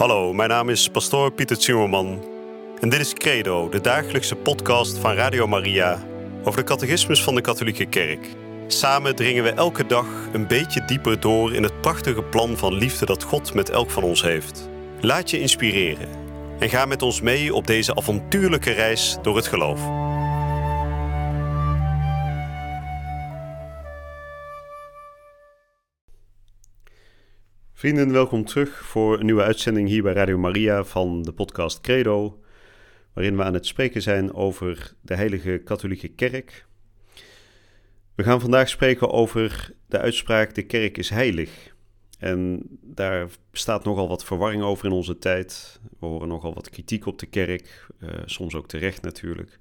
Hallo, mijn naam is pastoor Pieter Zimmerman en dit is Credo, de dagelijkse podcast van Radio Maria over de catechismus van de katholieke kerk. Samen dringen we elke dag een beetje dieper door in het prachtige plan van liefde dat God met elk van ons heeft. Laat je inspireren en ga met ons mee op deze avontuurlijke reis door het geloof. Vrienden, welkom terug voor een nieuwe uitzending hier bij Radio Maria van de podcast Credo, waarin we aan het spreken zijn over de heilige katholieke kerk. We gaan vandaag spreken over de uitspraak de kerk is heilig. En daar bestaat nogal wat verwarring over in onze tijd. We horen nogal wat kritiek op de kerk, soms ook terecht natuurlijk.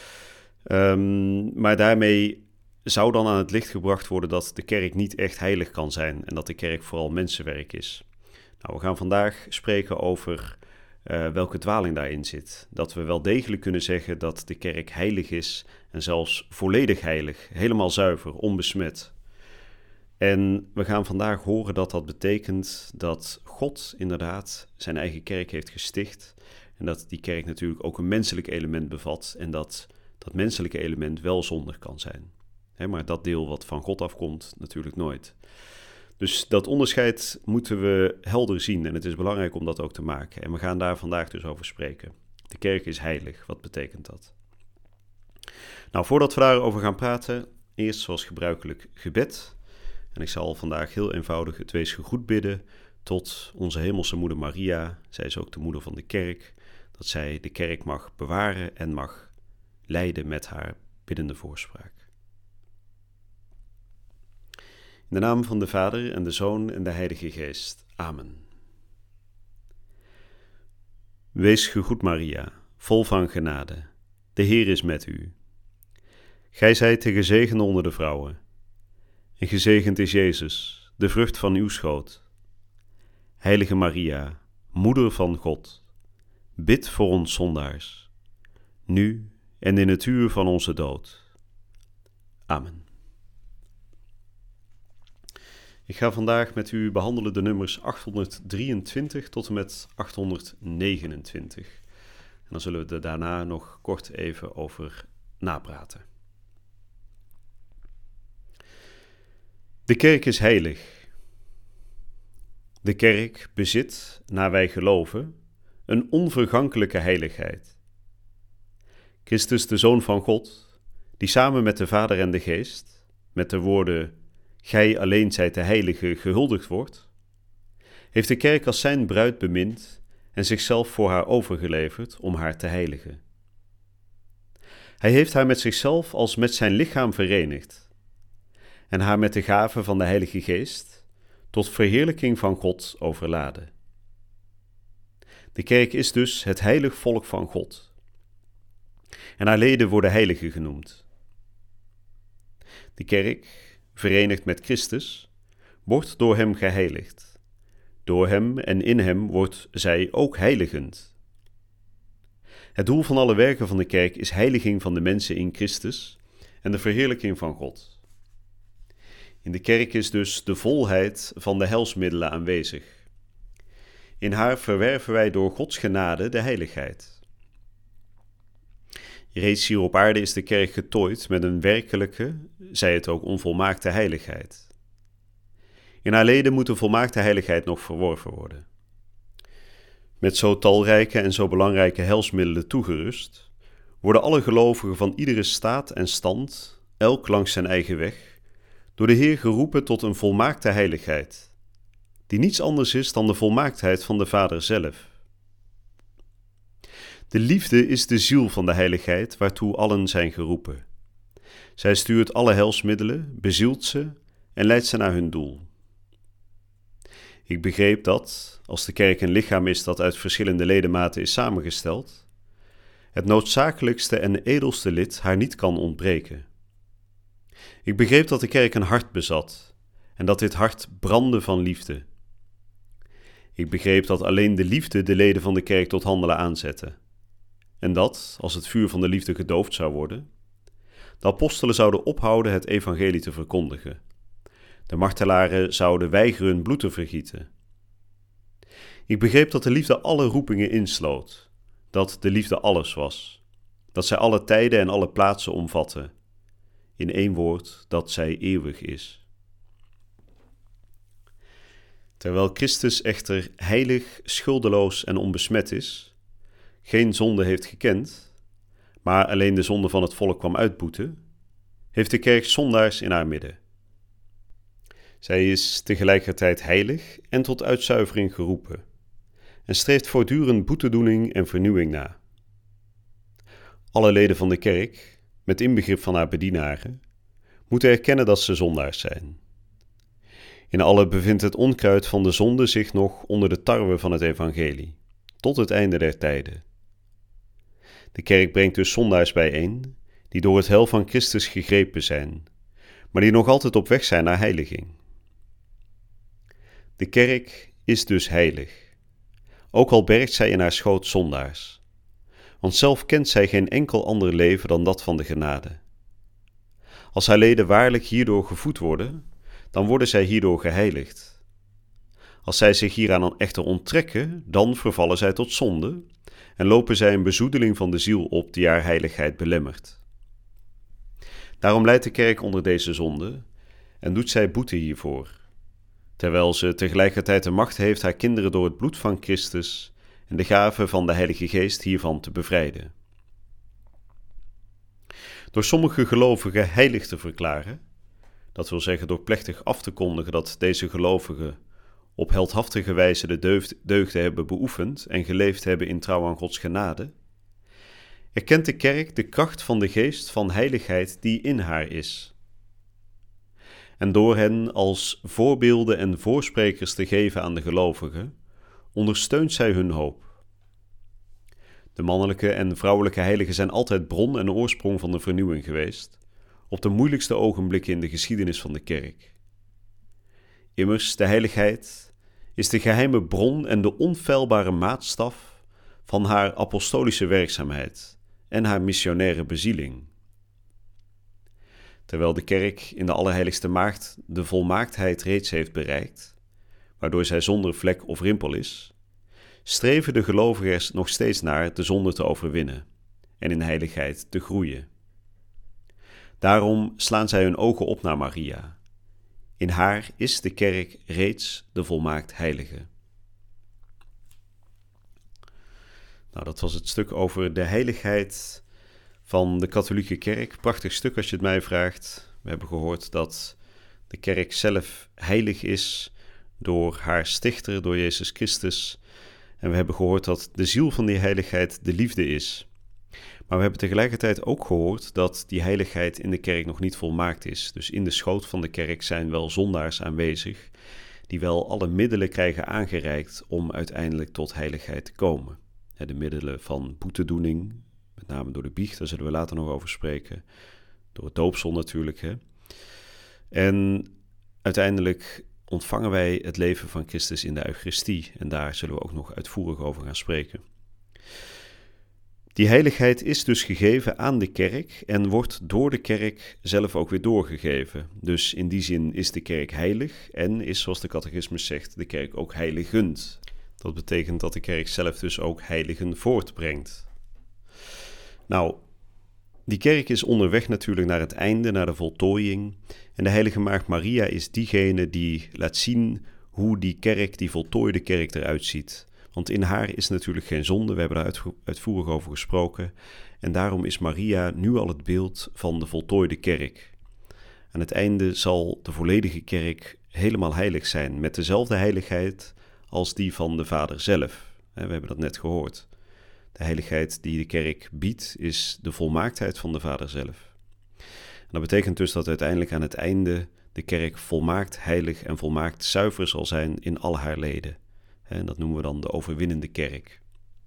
Maar daarmee zou dan aan het licht gebracht worden dat de kerk niet echt heilig kan zijn en dat de kerk vooral mensenwerk is. Nou, we gaan vandaag spreken over welke dwaling daarin zit. Dat we wel degelijk kunnen zeggen dat de kerk heilig is en zelfs volledig heilig, helemaal zuiver, onbesmet. En we gaan vandaag horen dat dat betekent dat God inderdaad zijn eigen kerk heeft gesticht en dat die kerk natuurlijk ook een menselijk element bevat en dat dat menselijke element wel zondig kan zijn. Maar dat deel wat van God afkomt, natuurlijk nooit. Dus dat onderscheid moeten we helder zien en het is belangrijk om dat ook te maken. En we gaan daar vandaag dus over spreken. De kerk is heilig, wat betekent dat? Nou, voordat we daarover gaan praten, eerst zoals gebruikelijk gebed. En ik zal vandaag heel eenvoudig het weesgegroet bidden tot onze hemelse moeder Maria. Zij is ook de moeder van de kerk. Dat zij de kerk mag bewaren en mag leiden met haar biddende voorspraak. In de naam van de Vader en de Zoon en de Heilige Geest. Amen. Wees gegroet Maria, vol van genade. De Heer is met u. Gij zijt de gezegende onder de vrouwen. En gezegend is Jezus, de vrucht van uw schoot. Heilige Maria, Moeder van God, bid voor ons zondaars, nu en in het uur van onze dood. Amen. Ik ga vandaag met u behandelen de nummers 823 tot en met 829. En dan zullen we er daarna nog kort even over napraten. De kerk is heilig. De kerk bezit, naar wij geloven, een onvergankelijke heiligheid. Christus, de Zoon van God, die samen met de Vader en de Geest, met de woorden Gij alleen zijt de heilige gehuldigd wordt, heeft de kerk als zijn bruid bemind en zichzelf voor haar overgeleverd om haar te heiligen. Hij heeft haar met zichzelf als met zijn lichaam verenigd en haar met de gave van de Heilige Geest tot verheerlijking van God overladen. De kerk is dus het heilig volk van God en haar leden worden heiligen genoemd. De kerk, verenigd met Christus, wordt door hem geheiligd. Door hem en in hem wordt zij ook heiligend. Het doel van alle werken van de kerk is heiliging van de mensen in Christus en de verheerlijking van God. In de kerk is dus de volheid van de heilsmiddelen aanwezig. In haar verwerven wij door Gods genade de heiligheid. Reeds hier op aarde is de kerk getooid met een werkelijke, zij het ook onvolmaakte heiligheid. In haar leden moet de volmaakte heiligheid nog verworven worden. Met zo talrijke en zo belangrijke heilsmiddelen toegerust, worden alle gelovigen van iedere staat en stand, elk langs zijn eigen weg, door de Heer geroepen tot een volmaakte heiligheid, die niets anders is dan de volmaaktheid van de Vader zelf. De liefde is de ziel van de heiligheid waartoe allen zijn geroepen. Zij stuurt alle heilsmiddelen, bezielt ze en leidt ze naar hun doel. Ik begreep dat, als de kerk een lichaam is dat uit verschillende ledematen is samengesteld, het noodzakelijkste en edelste lid haar niet kan ontbreken. Ik begreep dat de kerk een hart bezat en dat dit hart brandde van liefde. Ik begreep dat alleen de liefde de leden van de kerk tot handelen aanzette. En dat, als het vuur van de liefde gedoofd zou worden, de apostelen zouden ophouden het evangelie te verkondigen. De martelaren zouden weigeren bloed te vergieten. Ik begreep dat de liefde alle roepingen insloot, dat de liefde alles was, dat zij alle tijden en alle plaatsen omvatte. In één woord, dat zij eeuwig is. Terwijl Christus echter heilig, schuldeloos en onbesmet is, geen zonde heeft gekend, maar alleen de zonde van het volk kwam uitboeten, heeft de kerk zondaars in haar midden. Zij is tegelijkertijd heilig en tot uitzuivering geroepen en streeft voortdurend boetedoening en vernieuwing na. Alle leden van de kerk, met inbegrip van haar bedienaren, moeten erkennen dat ze zondaars zijn. In alle bevindt het onkruid van de zonde zich nog onder de tarwe van het evangelie, tot het einde der tijden. De kerk brengt dus zondaars bijeen, die door het heil van Christus gegrepen zijn, maar die nog altijd op weg zijn naar heiliging. De kerk is dus heilig, ook al bergt zij in haar schoot zondaars, want zelf kent zij geen enkel ander leven dan dat van de genade. Als haar leden waarlijk hierdoor gevoed worden, dan worden zij hierdoor geheiligd. Als zij zich hieraan echter onttrekken, dan vervallen zij tot zonde en lopen zij een bezoedeling van de ziel op die haar heiligheid belemmert. Daarom lijdt de kerk onder deze zonde en doet zij boete hiervoor, terwijl ze tegelijkertijd de macht heeft haar kinderen door het bloed van Christus en de gave van de Heilige Geest hiervan te bevrijden. Door sommige gelovigen heilig te verklaren, dat wil zeggen door plechtig af te kondigen dat deze gelovigen op heldhaftige wijze de deugden hebben beoefend en geleefd hebben in trouw aan Gods genade, erkent de kerk de kracht van de geest van heiligheid die in haar is. En door hen als voorbeelden en voorsprekers te geven aan de gelovigen, ondersteunt zij hun hoop. De mannelijke en vrouwelijke heiligen zijn altijd bron en oorsprong van de vernieuwing geweest, op de moeilijkste ogenblikken in de geschiedenis van de kerk. Immers, de heiligheid is de geheime bron en de onfeilbare maatstaf van haar apostolische werkzaamheid en haar missionaire bezieling. Terwijl de kerk in de Allerheiligste Maagd de volmaaktheid reeds heeft bereikt, waardoor zij zonder vlek of rimpel is, streven de gelovigen er nog steeds naar de zonde te overwinnen en in heiligheid te groeien. Daarom slaan zij hun ogen op naar Maria. In haar is de kerk reeds de volmaakt heilige. Nou, dat was het stuk over de heiligheid van de katholieke kerk. Prachtig stuk als je het mij vraagt. We hebben gehoord dat de kerk zelf heilig is door haar stichter, door Jezus Christus. En we hebben gehoord dat de ziel van die heiligheid de liefde is. Maar we hebben tegelijkertijd ook gehoord dat die heiligheid in de kerk nog niet volmaakt is. Dus in de schoot van de kerk zijn wel zondaars aanwezig, die wel alle middelen krijgen aangereikt om uiteindelijk tot heiligheid te komen. De middelen van boetedoening, met name door de biecht, daar zullen we later nog over spreken. Door het doopsel natuurlijk. En uiteindelijk ontvangen wij het leven van Christus in de Eucharistie. En daar zullen we ook nog uitvoerig over gaan spreken. Die heiligheid is dus gegeven aan de kerk en wordt door de kerk zelf ook weer doorgegeven. Dus in die zin is de kerk heilig en is, zoals de catechismus zegt, de kerk ook heiligend. Dat betekent dat de kerk zelf dus ook heiligen voortbrengt. Nou, die kerk is onderweg natuurlijk naar het einde, naar de voltooiing. En de heilige Maagd Maria is diegene die laat zien hoe die kerk, die voltooide kerk eruit ziet. Want in haar is natuurlijk geen zonde, we hebben daar uitvoerig over gesproken. En daarom is Maria nu al het beeld van de voltooide kerk. Aan het einde zal de volledige kerk helemaal heilig zijn, met dezelfde heiligheid als die van de Vader zelf. We hebben dat net gehoord. De heiligheid die de kerk biedt is de volmaaktheid van de Vader zelf. En dat betekent dus dat uiteindelijk aan het einde de kerk volmaakt heilig en volmaakt zuiver zal zijn in al haar leden. En dat noemen we dan de overwinnende kerk.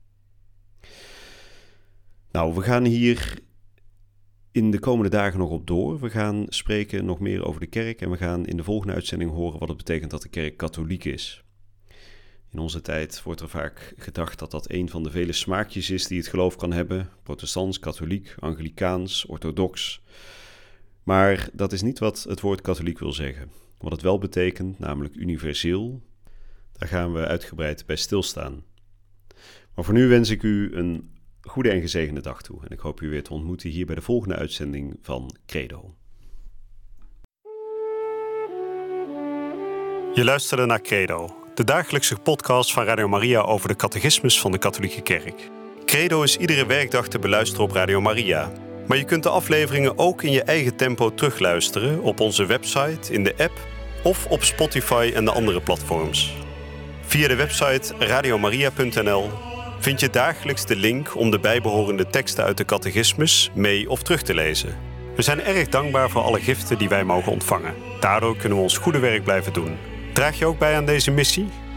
Nou, we gaan hier in de komende dagen nog op door. We gaan spreken nog meer over de kerk en we gaan in de volgende uitzending horen wat het betekent dat de kerk katholiek is. In onze tijd wordt er vaak gedacht dat dat een van de vele smaakjes is die het geloof kan hebben. Protestants, katholiek, Anglikaans, orthodox. Maar dat is niet wat het woord katholiek wil zeggen. Wat het wel betekent, namelijk universeel, Daar gaan we uitgebreid bij stilstaan. Maar voor nu wens ik u een goede en gezegende dag toe. En ik hoop u weer te ontmoeten hier bij de volgende uitzending van Credo. Je luisterde naar Credo, de dagelijkse podcast van Radio Maria over de catechismus van de Katholieke Kerk. Credo is iedere werkdag te beluisteren op Radio Maria. Maar je kunt de afleveringen ook in je eigen tempo terugluisteren op onze website, in de app of op Spotify en de andere platforms. Via de website radiomaria.nl vind je dagelijks de link om de bijbehorende teksten uit de catechismus mee of terug te lezen. We zijn erg dankbaar voor alle giften die wij mogen ontvangen. Daardoor kunnen we ons goede werk blijven doen. Draag je ook bij aan deze missie?